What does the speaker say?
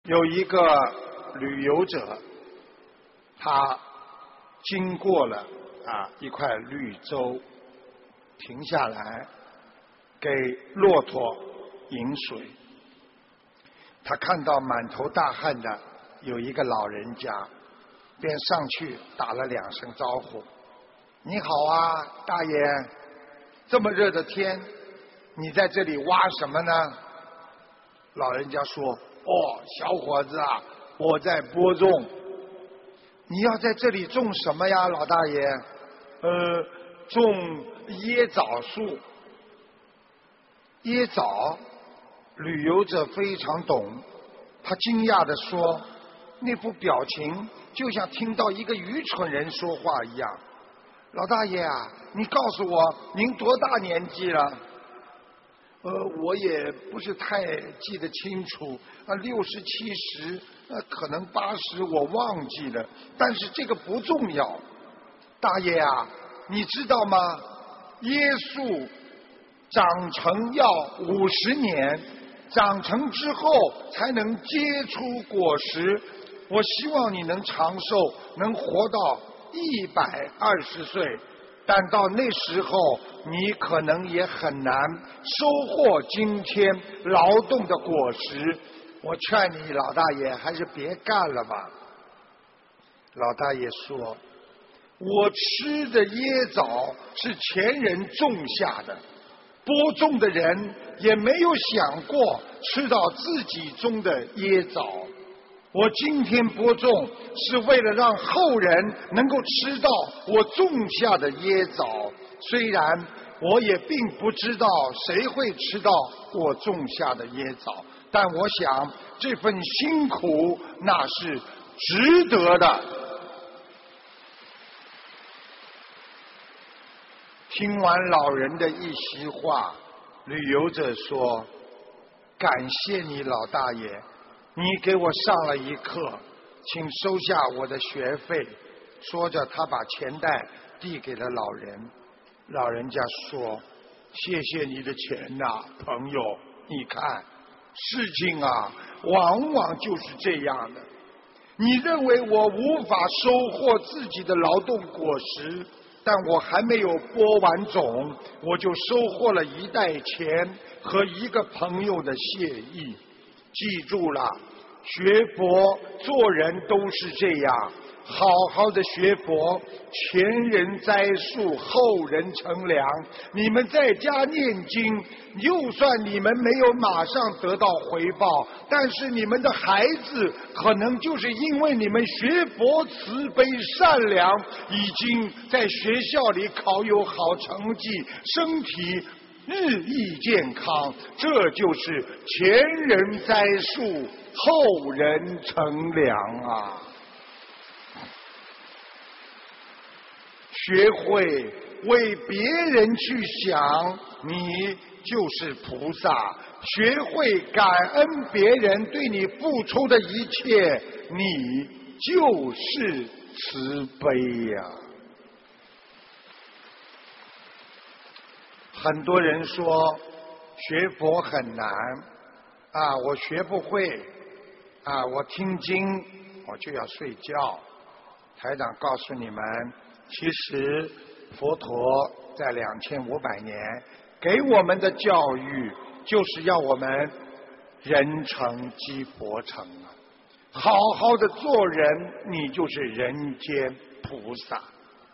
有一个旅游者，他经过了一块绿洲，停下来给骆驼饮水。他看到满头大汗的有一个老人家，便上去打了2声招呼：“你好啊，大爷，这么热的天，你在这里挖什么呢？”老人家说：“哦，小伙子啊，我在播种。”“你要在这里种什么呀，老大爷？”“种椰枣树。”椰枣？旅游者非常懂，他惊讶地说，那副表情就像听到一个愚蠢人说话一样。“老大爷啊，你告诉我，您多大年纪了？”“我也不是太记得清楚，60、70，可能80，我忘记了。但是这个不重要。大爷啊，你知道吗？椰树长成要50年，长成之后才能结出果实。我希望你能长寿，能活到120岁。但到那时候，你可能也很难收获今天劳动的果实。我劝你，老大爷，还是别干了吧。”老大爷说：“我吃的椰枣是前人种下的，播种的人也没有想过吃到自己种的椰枣。我今天播种是为了让后人能够吃到我种下的椰枣，虽然我也并不知道谁会吃到我种下的椰枣，但我想这份辛苦那是值得的。”听完老人的一席话，旅游者说：“感谢你，老大爷，你给我上了一课，请收下我的学费。”说着，他把钱袋递给了老人。老人家说：“谢谢你的钱呐，朋友。你看，事情往往就是这样的。你认为我无法收获自己的劳动果实，但我还没有播完种，我就收获了1袋钱和一个朋友的谢意。记住了，学佛做人都是这样，好好的学佛，前人栽树，后人乘凉。你们在家念经，就算你们没有马上得到回报，但是你们的孩子可能就是因为你们学佛慈悲善良，已经在学校里考有好成绩，身体日益健康。这就是前人栽树，后人乘凉啊！学会为别人去想，你就是菩萨；学会感恩别人对你付出的一切，你就是慈悲呀。很多人说学佛很难我学不会我听经我就要睡觉。台长告诉你们，其实佛陀在2500年给我们的教育，就是要我们人成即佛成好好的做人，你就是人间菩萨。